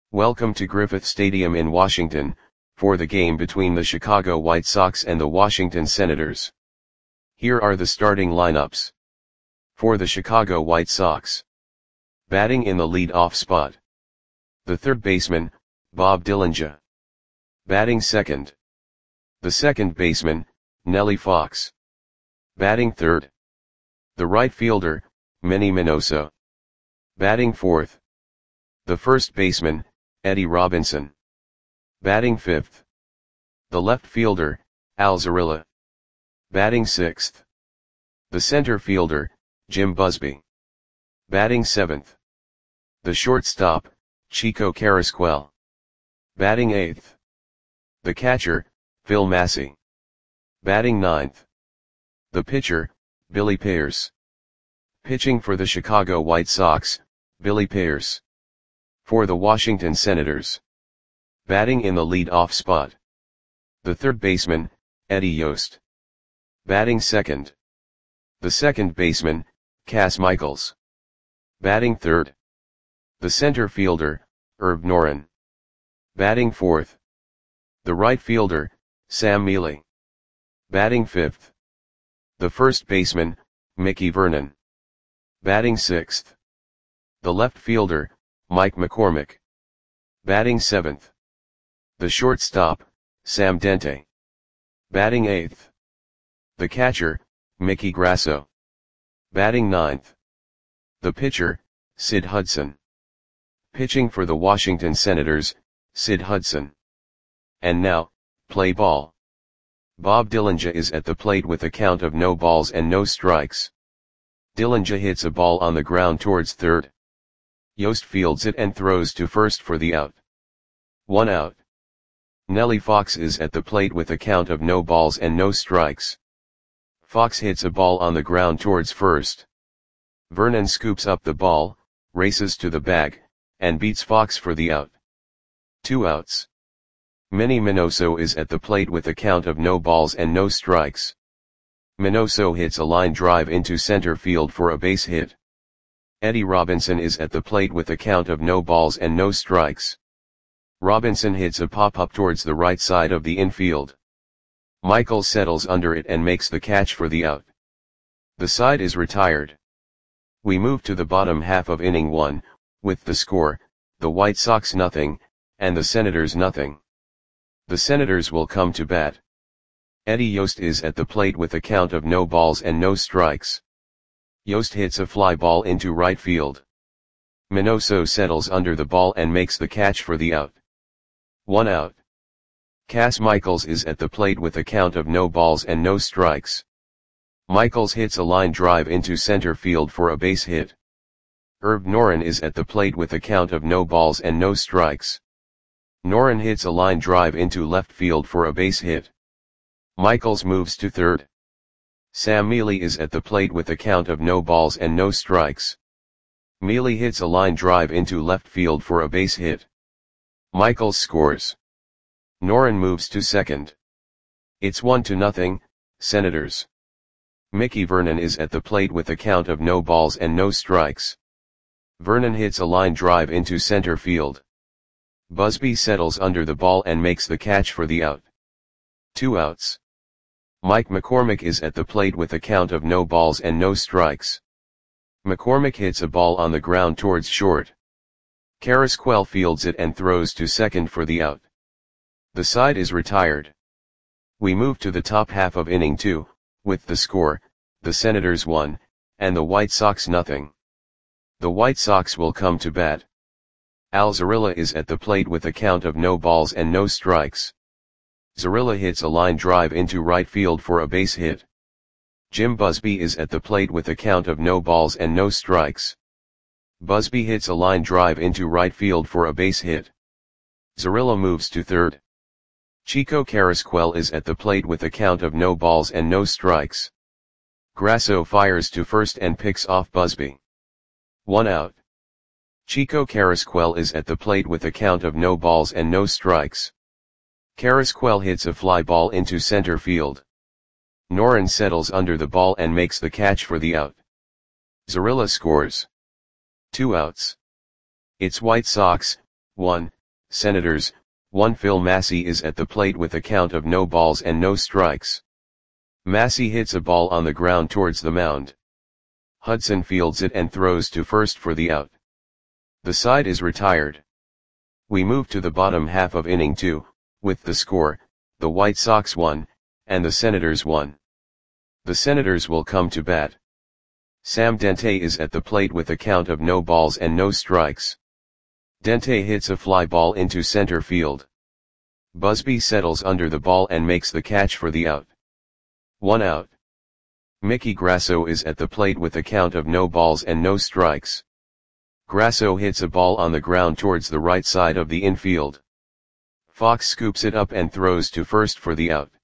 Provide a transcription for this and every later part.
Welcome to Griffith Stadium in Washington, for the game between the Chicago White Sox and the Washington Senators. Here are the starting lineups. For the Chicago White Sox. Batting in the lead-off spot. The third baseman, Bob Dillinger. Batting second. The second baseman, Nellie Fox. Batting third. The right fielder, Manny Minoso. Batting fourth. The first baseman, Eddie Robinson. Batting fifth. The left fielder, Al Zarrilla. Batting sixth. The center fielder, Jim Busby. Batting seventh. The shortstop, Chico Carrasquel. Batting eighth. The catcher, Phil Massey. Batting ninth. The pitcher, Billy Pierce. Pitching for the Chicago White Sox, Billy Pierce. For the Washington Senators. Batting in the lead-off spot. The third baseman, Eddie Yost. Batting second. The second baseman, Cas Michaels. Batting third. The center fielder, Herb Noren. Batting fourth. The right fielder, Sam Mele. Batting fifth. The first baseman, Mickey Vernon. Batting sixth. The left fielder, Mike McCormick. Batting seventh. The shortstop, Sam Dente. Batting eighth. The catcher, Mickey Grasso. Batting ninth. The pitcher, Sid Hudson. Pitching for the Washington Senators, Sid Hudson. And now, play ball. Bob Dillinger is at the plate with a count of no balls and no strikes. Dillinger hits a ball on the ground towards third. Yost fields it and throws to first for the out. 1 out. Nellie Fox is at the plate with a count of no balls and no strikes. Fox hits a ball on the ground towards first. Vernon scoops up the ball, races to the bag, and beats Fox for the out. 2 outs. Manny Minoso is at the plate with a count of no balls and no strikes. Minoso hits a line drive into center field for a base hit. Eddie Robinson is at the plate with a count of no balls and no strikes. Robinson hits a pop-up towards the right side of the infield. Michaels settles under it and makes the catch for the out. The side is retired. We move to the bottom half of inning 1, with the score, the White Sox 0, and the Senators 0. The Senators will come to bat. Eddie Yost is at the plate with a count of no balls and no strikes. Yost hits a fly ball into right field. Minoso settles under the ball and makes the catch for the out. 1 out. Cas Michaels is at the plate with a count of no balls and no strikes. Michaels hits a line drive into center field for a base hit. Herb Noren is at the plate with a count of no balls and no strikes. Noren hits a line drive into left field for a base hit. Michaels moves to third. Sam Mele is at the plate with a count of no balls and no strikes. Mele hits a line drive into left field for a base hit. Michaels scores. Noren moves to second. It's 1-0, Senators. Mickey Vernon is at the plate with a count of no balls and no strikes. Vernon hits a line drive into center field. Busby settles under the ball and makes the catch for the out. 2 outs. Mike McCormick is at the plate with a count of no balls and no strikes. McCormick hits a ball on the ground towards short. Carrasquel fields it and throws to second for the out. The side is retired. We move to the top half of inning 2, with the score, the Senators 1, and the White Sox 0. The White Sox will come to bat. Al Zarrilla is at the plate with a count of no balls and no strikes. Zarrilla hits a line drive into right field for a base hit. Jim Busby is at the plate with a count of no balls and no strikes. Busby hits a line drive into right field for a base hit. Zarrilla moves to third. Chico Carrasquel is at the plate with a count of no balls and no strikes. Grasso fires to first and picks off Busby. 1 out. Chico Carrasquel is at the plate with a count of no balls and no strikes. Carrasquel hits a fly ball into center field. Noren settles under the ball and makes the catch for the out. Zarrilla scores. 2 outs. It's White Sox, 1, Senators, 1 Phil Massey is at the plate with a count of no balls and no strikes. Massey hits a ball on the ground towards the mound. Hudson fields it and throws to first for the out. The side is retired. We move to the bottom half of inning 2, with the score, the White Sox 1, and the Senators 1. The Senators will come to bat. Sam Dente is at the plate with a count of no balls and no strikes. Dente hits a fly ball into center field. Busby settles under the ball and makes the catch for the out. 1 out. Mickey Grasso is at the plate with a count of no balls and no strikes. Grasso hits a ball on the ground towards the right side of the infield. Fox scoops it up and throws to first for the out.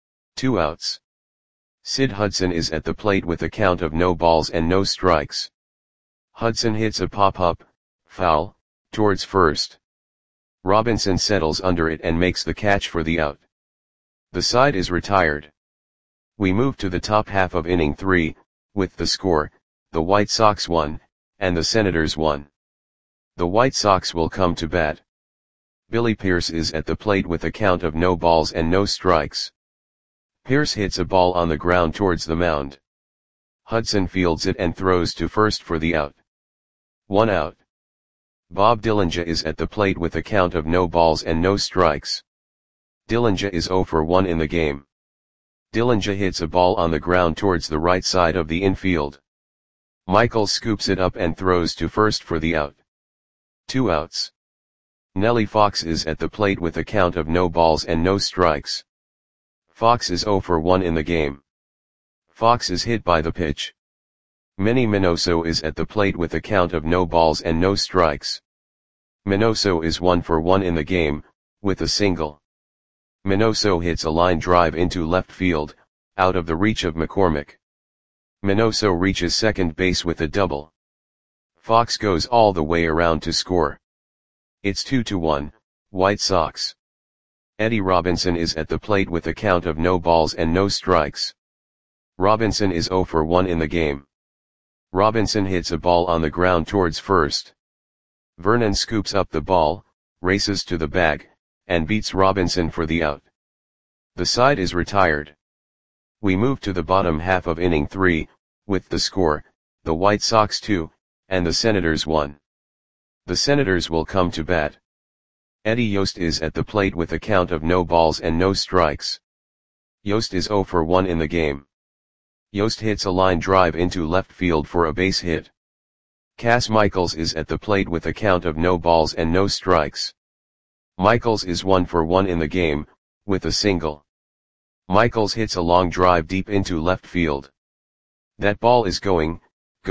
2 outs. Sid Hudson is at the plate with a count of no balls and no strikes. Hudson hits a pop-up, foul, towards first. Robinson settles under it and makes the catch for the out. The side is retired. We move to the top half of inning 3, with the score, the White Sox 1, and the Senators 1. The White Sox will come to bat. Billy Pierce is at the plate with a count of no balls and no strikes. Pierce hits a ball on the ground towards the mound. Hudson fields it and throws to first for the out. 1 out. Bob Dillinger is at the plate with a count of no balls and no strikes. Dillinger is 0 for 1 in the game. Dillinger hits a ball on the ground towards the right side of the infield. Michaels scoops it up and throws to first for the out. 2 outs. Nellie Fox is at the plate with a count of no balls and no strikes. Fox is 0 for 1 in the game. Fox is hit by the pitch. Manny Minoso is at the plate with a count of no balls and no strikes. Minoso is 1 for 1 in the game, with a single. Minoso hits a line drive into left field, out of the reach of McCormick. Minoso reaches second base with a double. Fox goes all the way around to score. It's 2-1, White Sox. Eddie Robinson is at the plate with a count of no balls and no strikes. Robinson is 0 for 1 in the game. Robinson hits a ball on the ground towards first. Vernon scoops up the ball, races to the bag, and beats Robinson for the out. The side is retired. We move to the bottom half of inning 3, with the score, the White Sox 2, and the Senators 1. The Senators will come to bat. Eddie Yost is at the plate with a count of no balls and no strikes. Yost is 0 for 1 in the game. Yost hits a line drive into left field for a base hit. Cass Michaels is at the plate with a count of no balls and no strikes. Michaels is 1 for 1 in the game, with a single. Michaels hits a long drive deep into left field. That ball is gone.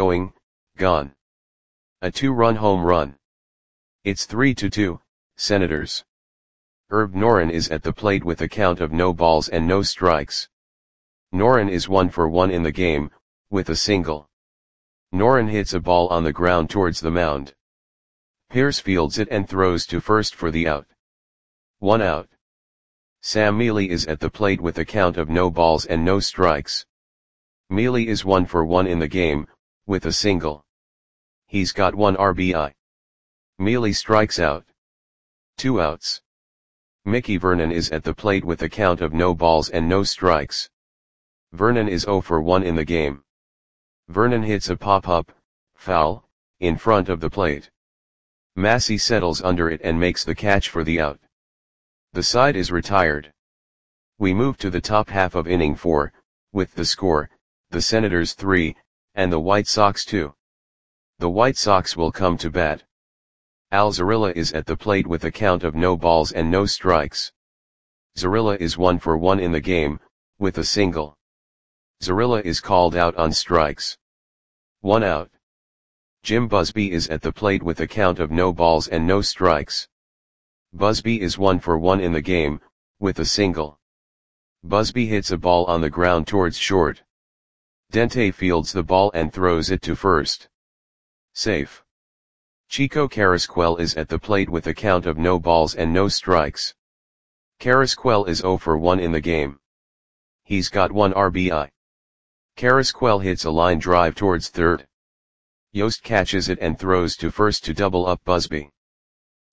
A 2-run home run. It's 3-2, Senators. Herb Noren is at the plate with a count of no balls and no strikes. Noren is 1 for 1 in the game, with a single. Noren hits a ball on the ground towards the mound. Pierce fields it and throws to first for the out. 1 out. Sam Mealy is at the plate with a count of no balls and no strikes. Mealy is 1 for 1 in the game, with a single. He's got 1 RBI. Mealy strikes out. 2 outs. Mickey Vernon is at the plate with a count of no balls and no strikes. Vernon is 0 for 1 in the game. Vernon hits a pop-up, foul, in front of the plate. Massey settles under it and makes the catch for the out. The side is retired. We move to the top half of inning 4, with the score, the Senators 3, and the White Sox 2. The White Sox will come to bat. Al Zarilla is at the plate with a count of no balls and no strikes. Zarilla is 1 for 1 in the game, with a single. Zarilla is called out on strikes. 1 out. Jim Busby is at the plate with a count of no balls and no strikes. Busby is 1 for 1 in the game, with a single. Busby hits a ball on the ground towards short. Dente fields the ball and throws it to first. Safe. Chico Carrasquel is at the plate with a count of no balls and no strikes. Carrasquel is 0 for 1 in the game. He's got 1 RBI. Carrasquel hits a line drive towards third. Yost catches it and throws to first to double up Busby.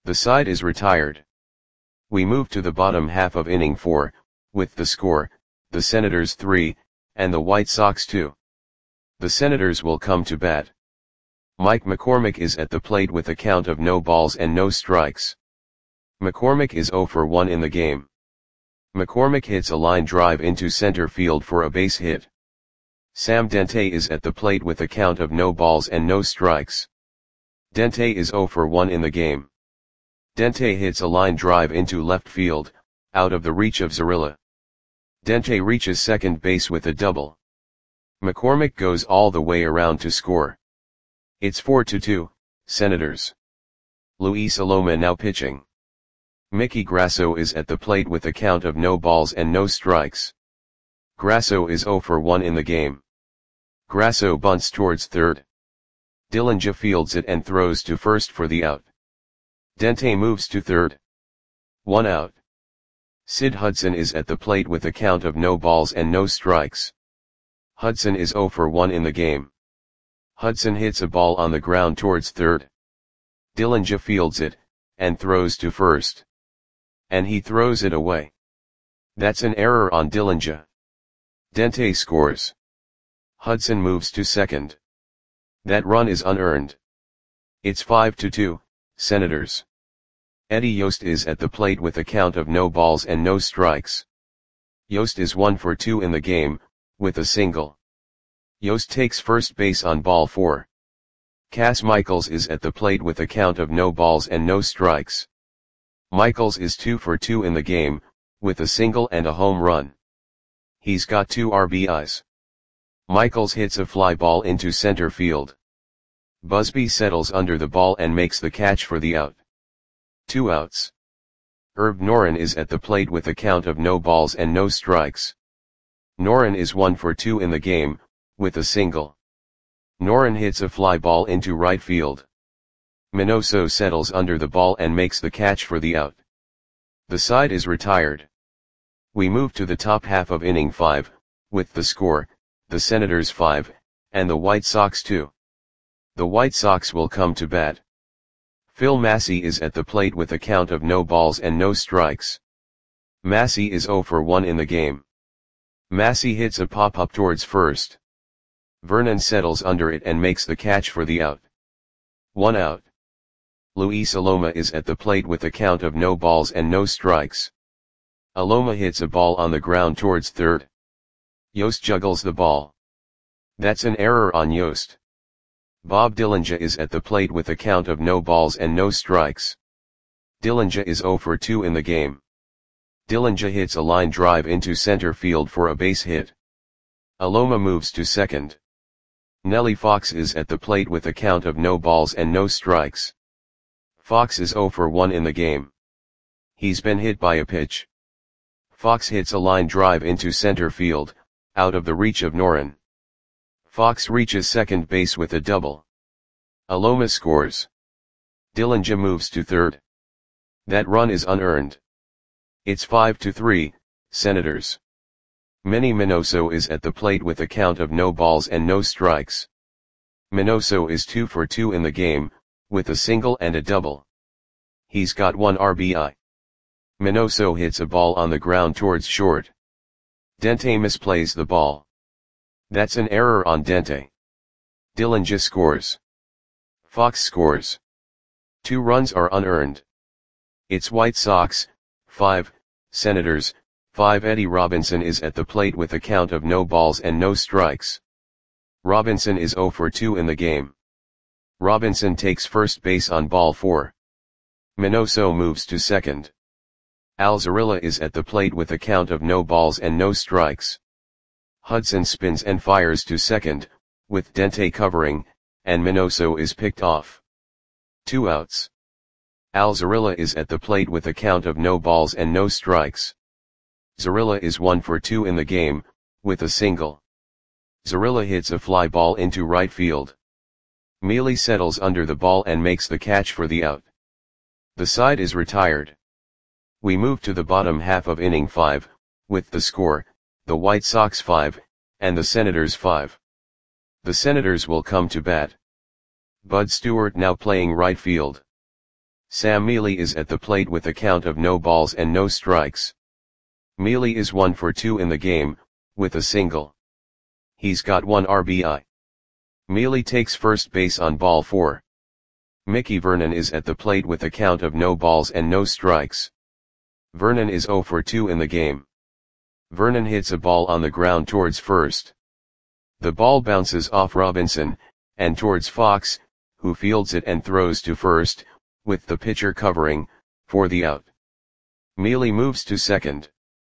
The side is retired. We move to the bottom half of inning 4, with the score, the Senators 3, and the White Sox 2. The Senators will come to bat. Mike McCormick is at the plate with a count of no balls and no strikes. McCormick is 0 for 1 in the game. McCormick hits a line drive into center field for a base hit. Sam Dente is at the plate with a count of no balls and no strikes. Dente is 0 for 1 in the game. Dente hits a line drive into left field, out of the reach of Zarilla. Dente reaches second base with a double. McCormick goes all the way around to score. It's 4-2, Senators. Luis Aloma now pitching. Mickey Grasso is at the plate with a count of no balls and no strikes. Grasso is 0 for 1 in the game. Grasso bunts towards third. Dillinger fields it and throws to first for the out. Dente moves to third. 1 out. Sid Hudson is at the plate with a count of no balls and no strikes. Hudson is 0 for 1 in the game. Hudson hits a ball on the ground towards third. Dillinger fields it, and throws to first. And he throws it away. That's an error on Dillinger. Dente scores. Hudson moves to second. That run is unearned. It's 5-2, Senators. Eddie Yost is at the plate with a count of no balls and no strikes. Yost is 1 for 2 in the game, with a single. Yost takes first base on ball 4. Cass Michaels is at the plate with a count of no balls and no strikes. Michaels is 2 for 2 in the game, with a single and a home run. He's got 2 RBIs. Michaels hits a fly ball into center field. Busby settles under the ball and makes the catch for the out. 2 outs. Herb Noren is at the plate with a count of no balls and no strikes. Noren is 1 for 2 in the game, with a single. Noren hits a fly ball into right field. Minoso settles under the ball and makes the catch for the out. The side is retired. We move to the top half of inning 5, with the score, the Senators 5, and the White Sox 2. The White Sox will come to bat. Phil Massey is at the plate with a count of no balls and no strikes. Massey is 0 for 1 in the game. Massey hits a pop-up towards first. Vernon settles under it and makes the catch for the out. 1 out. Luis Aloma is at the plate with a count of no balls and no strikes. Aloma hits a ball on the ground towards third. Yost juggles the ball. That's an error on Yost. Bob Dillinger is at the plate with a count of no balls and no strikes. Dillinger is 0 for 2 in the game. Dillinger hits a line drive into center field for a base hit. Aloma moves to second. Nellie Fox is at the plate with a count of no balls and no strikes. Fox is 0 for 1 in the game. He's been hit by a pitch. Fox hits a line drive into center field, out of the reach of Noren. Fox reaches second base with a double. Aloma scores. Dillinger moves to third. That run is unearned. It's 5-3, Senators. Manny Minoso is at the plate with a count of no balls and no strikes. Minoso is 2 for 2 in the game, with a single and a double. He's got 1 RBI. Minoso hits a ball on the ground towards short. Dente misplays the ball. That's an error on Dente. Dillinger scores. Fox scores. 2 runs are unearned. It's White Sox, 5, Senators, 5. Eddie Robinson is at the plate with a count of no balls and no strikes. Robinson is 0 for 2 in the game. Robinson takes first base on ball 4. Minoso moves to second. Al Zarilla is at the plate with a count of no balls and no strikes. Hudson spins and fires to second, with Dente covering, and Minoso is picked off. 2 outs. Al Zarilla is at the plate with a count of no balls and no strikes. Zarilla is 1 for 2 in the game, with a single. Zarilla hits a fly ball into right field. Mealy settles under the ball and makes the catch for the out. The side is retired. We move to the bottom half of inning 5, with the score, the White Sox 5, and the Senators 5. The Senators will come to bat. Bud Stewart now playing right field. Sam Mealy is at the plate with a count of no balls and no strikes. Mealy is 1 for 2 in the game, with a single. He's got 1 RBI. Mealy takes first base on ball 4. Mickey Vernon is at the plate with a count of no balls and no strikes. Vernon is 0 for 2 in the game. Vernon hits a ball on the ground towards first. The ball bounces off Robinson, and towards Fox, who fields it and throws to first, with the pitcher covering, for the out. Mealy moves to second.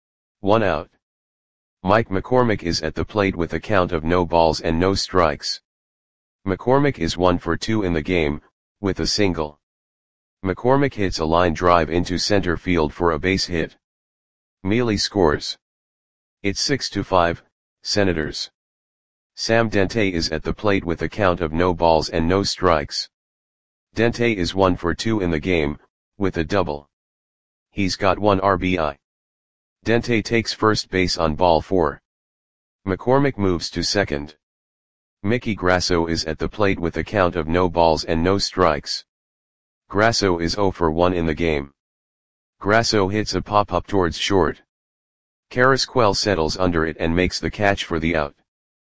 1 out. Mike McCormick is at the plate with a count of no balls and no strikes. McCormick is 1 for 2 in the game, with a single. McCormick hits a line drive into center field for a base hit. Mealy scores. It's 6-5, Senators. Sam Dente is at the plate with a count of no balls and no strikes. Dente is 1 for 2 in the game, with a double. He's got 1 RBI. Dente takes first base on ball 4. McCormick moves to second. Mickey Grasso is at the plate with a count of no balls and no strikes. Grasso is 0 for 1 in the game. Grasso hits a pop-up towards short. Carrasquel settles under it and makes the catch for the out.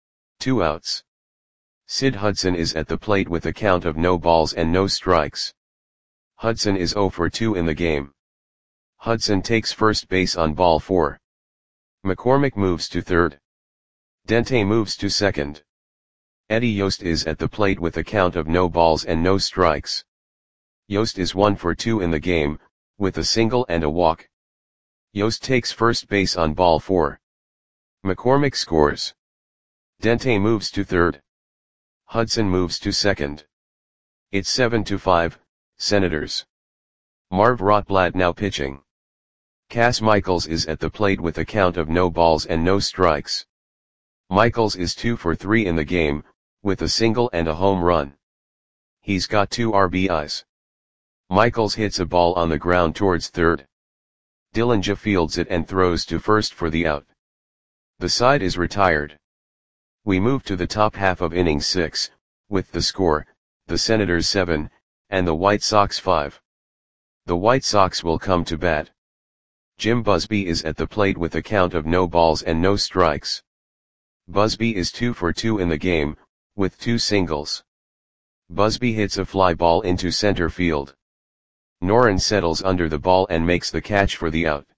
2 outs. Sid Hudson is at the plate with a count of no balls and no strikes. Hudson is 0 for 2 in the game. Hudson takes first base on ball 4. McCormick moves to third. Dente moves to second. Eddie Yost is at the plate with a count of no balls and no strikes. Yost is 1 for 2 in the game, with a single and a walk. Yost takes first base on ball 4. McCormick scores. Dente moves to third. Hudson moves to second. It's 7-5, Senators. Marv Rotblatt now pitching. Cass Michaels is at the plate with a count of no balls and no strikes. Michaels is 2 for 3 in the game, with a single and a home run. He's got 2 RBIs. Michaels hits a ball on the ground towards third. Dillinger fields it and throws to first for the out. The side is retired. We move to the top half of inning 6, with the score, the Senators 7, and the White Sox 5. The White Sox will come to bat. Jim Busby is at the plate with a count of no balls and no strikes. Busby is 2 for 2 in the game, with 2 singles. Busby hits a fly ball into center field. Noren settles under the ball and makes the catch for the out.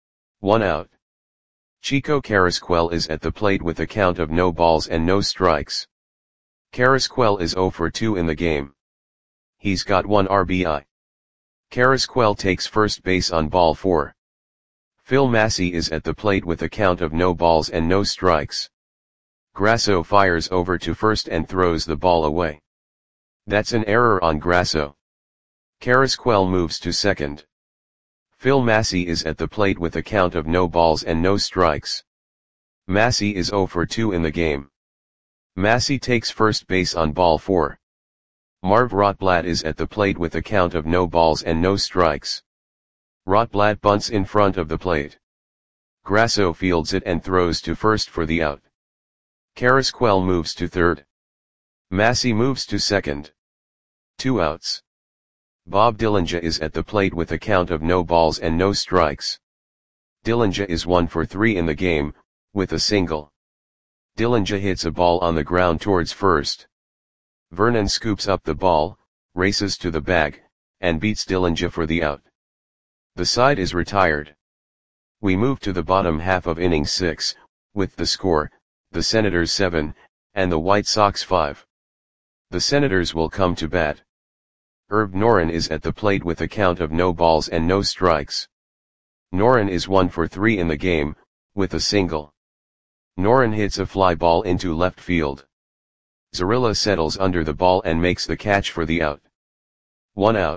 1 out. Chico Carrasquel is at the plate with a count of no balls and no strikes. Carrasquel is 0 for 2 in the game. He's got 1 RBI. Carrasquel takes first base on ball 4. Phil Massey is at the plate with a count of no balls and no strikes. Grasso fires over to first and throws the ball away. That's an error on Grasso. Carrasquel moves to second. Phil Massey is at the plate with a count of no balls and no strikes. Massey is 0 for 2 in the game. Massey takes first base on ball 4. Marv Rotblatt is at the plate with a count of no balls and no strikes. Rotblatt bunts in front of the plate. Grasso fields it and throws to first for the out. Carrasquel moves to third. Massey moves to second. 2 outs. Bob Dillinger is at the plate with a count of no balls and no strikes. Dillinger is 1 for 3 in the game, with a single. Dillinger hits a ball on the ground towards first. Vernon scoops up the ball, races to the bag, and beats Dillinger for the out. The side is retired. We move to the bottom half of inning 6, with the score, the Senators 7, and the White Sox 5. The Senators will come to bat. Herb Noren is at the plate with a count of no balls and no strikes. Noren is 1 for 3 in the game, with a single. Noren hits a fly ball into left field. Zarilla settles under the ball and makes the catch for the out. 1 out.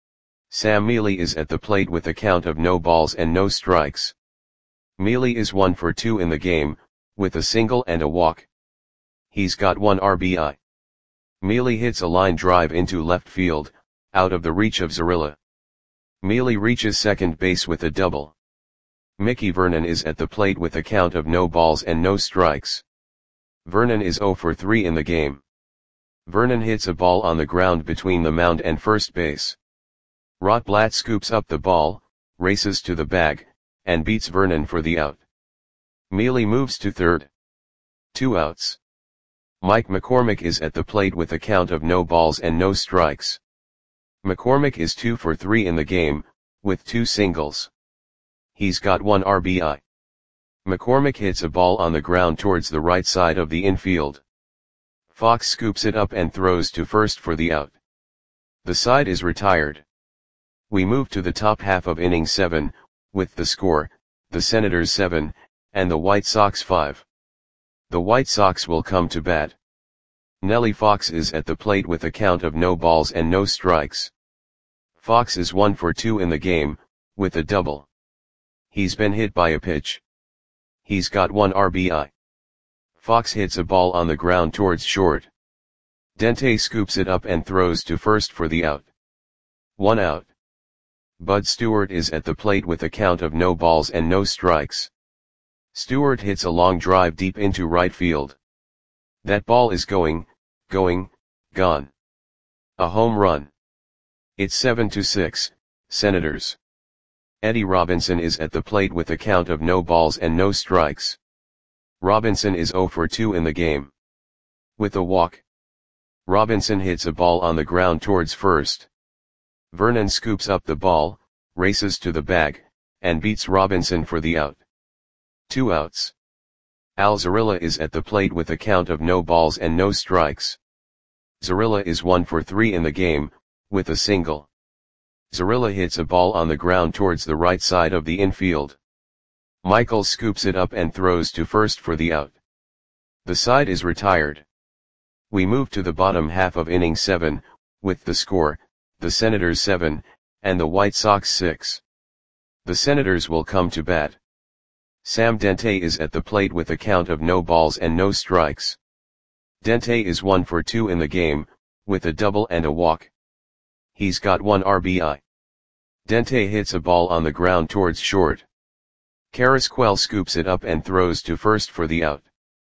Sam Mealy is at the plate with a count of no balls and no strikes. Mealy is 1 for 2 in the game, with a single and a walk. He's got 1 RBI. Mealy hits a line drive into left field, out of the reach of Zarilla. Mealy reaches second base with a double. Mickey Vernon is at the plate with a count of no balls and no strikes. Vernon is 0 for 3 in the game. Vernon hits a ball on the ground between the mound and first base. Rotblatt scoops up the ball, races to the bag, and beats Vernon for the out. Mealy moves to third. 2 outs. Mike McCormick is at the plate with a count of no balls and no strikes. McCormick is 2 for 3 in the game, with 2 singles. He's got 1 RBI. McCormick hits a ball on the ground towards the right side of the infield. Fox scoops it up and throws to first for the out. The side is retired. We move to the top half of inning 7, with the score, the Senators 7, and the White Sox 5. The White Sox will come to bat. Nellie Fox is at the plate with a count of no balls and no strikes. Fox is 1 for 2 in the game, with a double. He's been hit by a pitch. He's got 1 RBI. Fox hits a ball on the ground towards short. Dente scoops it up and throws to first for the out. 1 out. Bud Stewart is at the plate with a count of no balls and no strikes. Stewart hits a long drive deep into right field. That ball is gone. A home run. It's 7-6, Senators. Eddie Robinson is at the plate with a count of no balls and no strikes. Robinson is 0 for 2 in the game. With a walk. Robinson hits a ball on the ground towards first. Vernon scoops up the ball, races to the bag, and beats Robinson for the out. 2 outs. Al Zarilla is at the plate with a count of no balls and no strikes. Zarilla is 1 for 3 in the game, with a single. Zarilla hits a ball on the ground towards the right side of the infield. Michaels scoops it up and throws to first for the out. The side is retired. We move to the bottom half of inning 7, with the score, the Senators 7, and the White Sox 6. The Senators will come to bat. Sam Dente is at the plate with a count of no balls and no strikes. Dente is 1 for 2 in the game, with a double and a walk. He's got 1 RBI. Dente hits a ball on the ground towards short. Carrasquel scoops it up and throws to first for the out.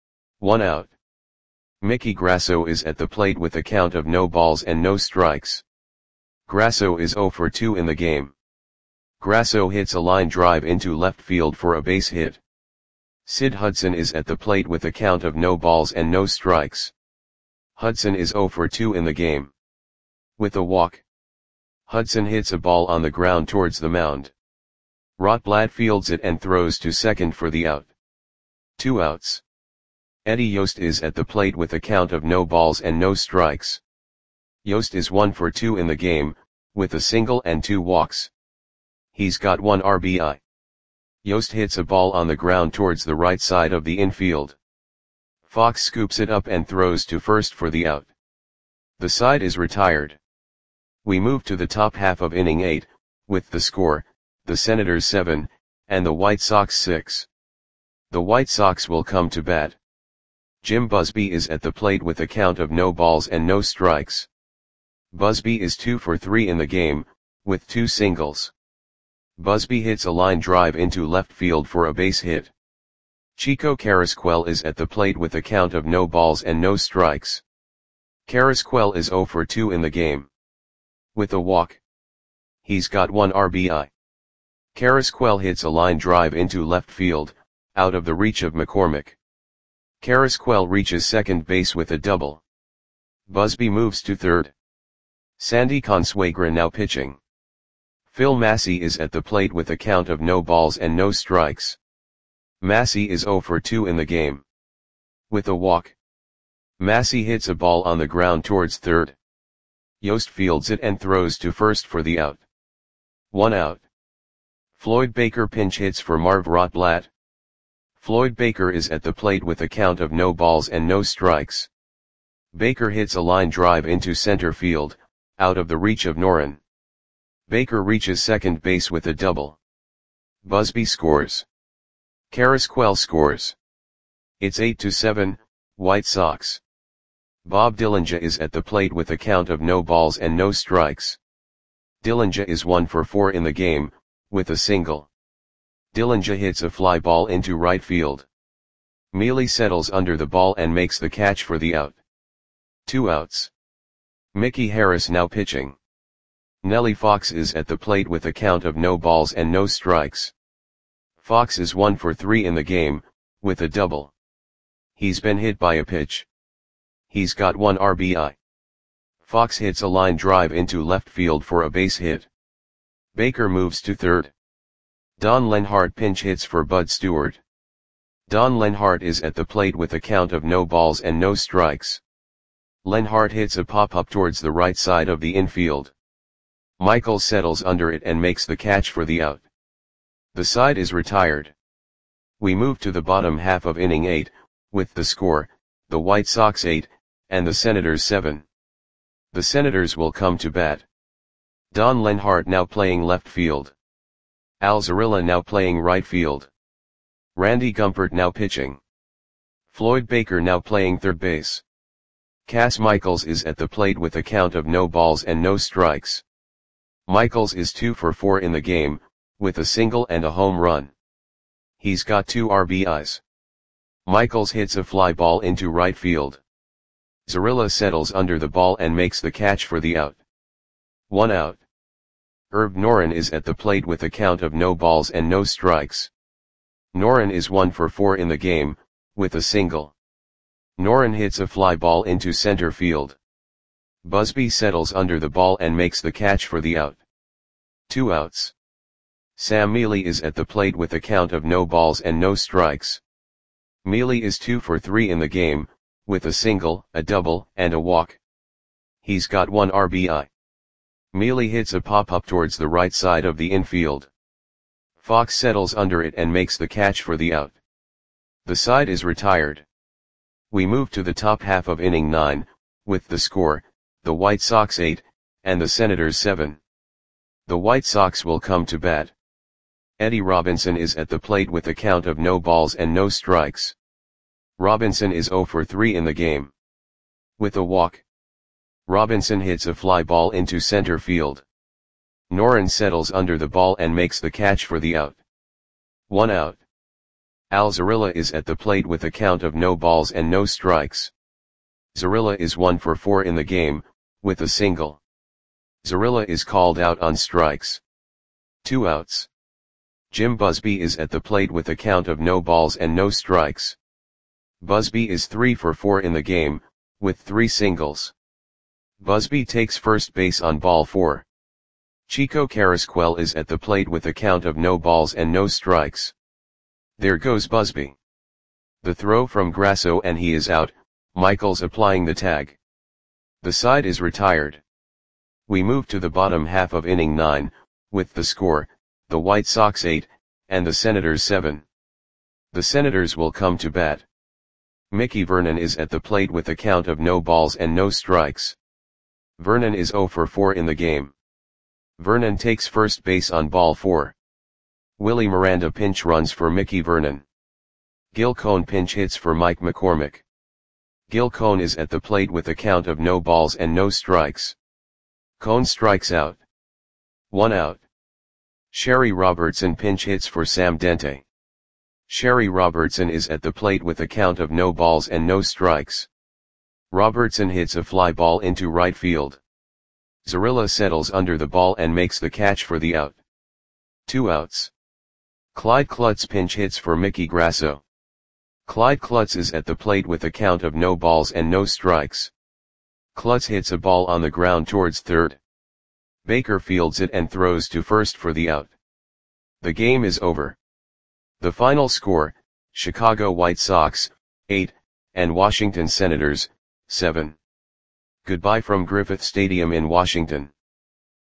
1 out. Mickey Grasso is at the plate with a count of no balls and no strikes. Grasso is 0 for 2 in the game. Grasso hits a line drive into left field for a base hit. Sid Hudson is at the plate with a count of no balls and no strikes. Hudson is 0 for 2 in the game. With a walk. Hudson hits a ball on the ground towards the mound. Rotblatt fields it and throws to second for the out. 2 outs. Eddie Yost is at the plate with a count of no balls and no strikes. Yost is 1 for 2 in the game, with a single and 2 walks. He's got 1 RBI. Yost hits a ball on the ground towards the right side of the infield. Fox scoops it up and throws to first for the out. The side is retired. We move to the top half of inning 8, with the score, the Senators 7, and the White Sox 6. The White Sox will come to bat. Jim Busby is at the plate with a count of no balls and no strikes. Busby is 2 for 3 in the game, with 2 singles. Busby hits a line drive into left field for a base hit. Chico Carrasquel is at the plate with a count of no balls and no strikes. Carrasquel is 0 for 2 in the game. With a walk. He's got 1 RBI. Carrasquel hits a line drive into left field, out of the reach of McCormick. Carrasquel reaches second base with a double. Busby moves to third. Sandy Consuegra now pitching. Phil Massey is at the plate with a count of no balls and no strikes. Massey is 0 for 2 in the game. With a walk. Massey hits a ball on the ground towards third. Yost fields it and throws to first for the out. 1 out. Floyd Baker pinch hits for Marv Rotblatt. Floyd Baker is at the plate with a count of no balls and no strikes. Baker hits a line drive into center field, out of the reach of Noren. Baker reaches second base with a double. Busby scores. Carrasquel scores. It's 8-7, White Sox. Bob Dillinger is at the plate with a count of no balls and no strikes. Dillinger is 1 for 4 in the game, with a single. Dillinger hits a fly ball into right field. Mealy settles under the ball and makes the catch for the out. 2 outs. Mickey Harris now pitching. Nellie Fox is at the plate with a count of no balls and no strikes. Fox is 1 for 3 in the game, with a double. He's been hit by a pitch. He's got 1 RBI. Fox hits a line drive into left field for a base hit. Baker moves to third. Don Lenhart pinch hits for Bud Stewart. Don Lenhart is at the plate with a count of no balls and no strikes. Lenhart hits a pop-up towards the right side of the infield. Michaels settles under it and makes the catch for the out. The side is retired. We move to the bottom half of inning 8, with the score, the White Sox 8, and the Senators 7. The Senators will come to bat. Don Lenhart now playing left field. Al Zarilla now playing right field. Randy Gumpert now pitching. Floyd Baker now playing third base. Cass Michaels is at the plate with a count of no balls and no strikes. Michaels is 2 for 4 in the game, with a single and a home run. He's got 2 RBIs. Michaels hits a fly ball into right field. Zarilla settles under the ball and makes the catch for the out. 1 out. Herb Noren is at the plate with a count of no balls and no strikes. Noren is 1 for 4 in the game, with a single. Noren hits a fly ball into center field. Busby settles under the ball and makes the catch for the out. 2 outs. Sam Mealy is at the plate with a count of no balls and no strikes. Mealy is 2 for 3 in the game, with a single, a double, and a walk. He's got 1 RBI. Mealy hits a pop-up towards the right side of the infield. Fox settles under it and makes the catch for the out. The side is retired. We move to the top half of inning 9, with the score, the White Sox 8, and the Senators 7. The White Sox will come to bat. Eddie Robinson is at the plate with a count of no balls and no strikes. Robinson is 0 for 3 in the game. With a walk. Robinson hits a fly ball into center field. Noren settles under the ball and makes the catch for the out. 1 out. Al Zarilla is at the plate with a count of no balls and no strikes. Zarilla is 1 for 4 in the game, with a single. Zarilla is called out on strikes. 2 outs. Jim Busby is at the plate with a count of no balls and no strikes. Busby is 3 for 4 in the game, with 3 singles. Busby takes first base on ball 4. Chico Carrasquel is at the plate with a count of no balls and no strikes. There goes Busby. The throw from Grasso and he is out, Michaels applying the tag. The side is retired. We move to the bottom half of inning 9, with the score, the White Sox 8, and the Senators 7. The Senators will come to bat. Mickey Vernon is at the plate with a count of no balls and no strikes. Vernon is 0 for 4 in the game. Vernon takes first base on ball 4. Willie Miranda pinch runs for Mickey Vernon. Gil Cone pinch hits for Mike McCormick. Gil Cone is at the plate with a count of no balls and no strikes. Cone strikes out. 1 out. Sherry Robertson pinch hits for Sam Dente. Sherry Robertson is at the plate with a count of no balls and no strikes. Robertson hits a fly ball into right field. Zarilla settles under the ball and makes the catch for the out. 2 outs. Clyde Klutz pinch hits for Mickey Grasso. Clyde Klutz is at the plate with a count of no balls and no strikes. Klutz hits a ball on the ground towards third. Baker fields it and throws to first for the out. The game is over. The final score, Chicago White Sox, 8, and Washington Senators, 7. Goodbye from Griffith Stadium in Washington.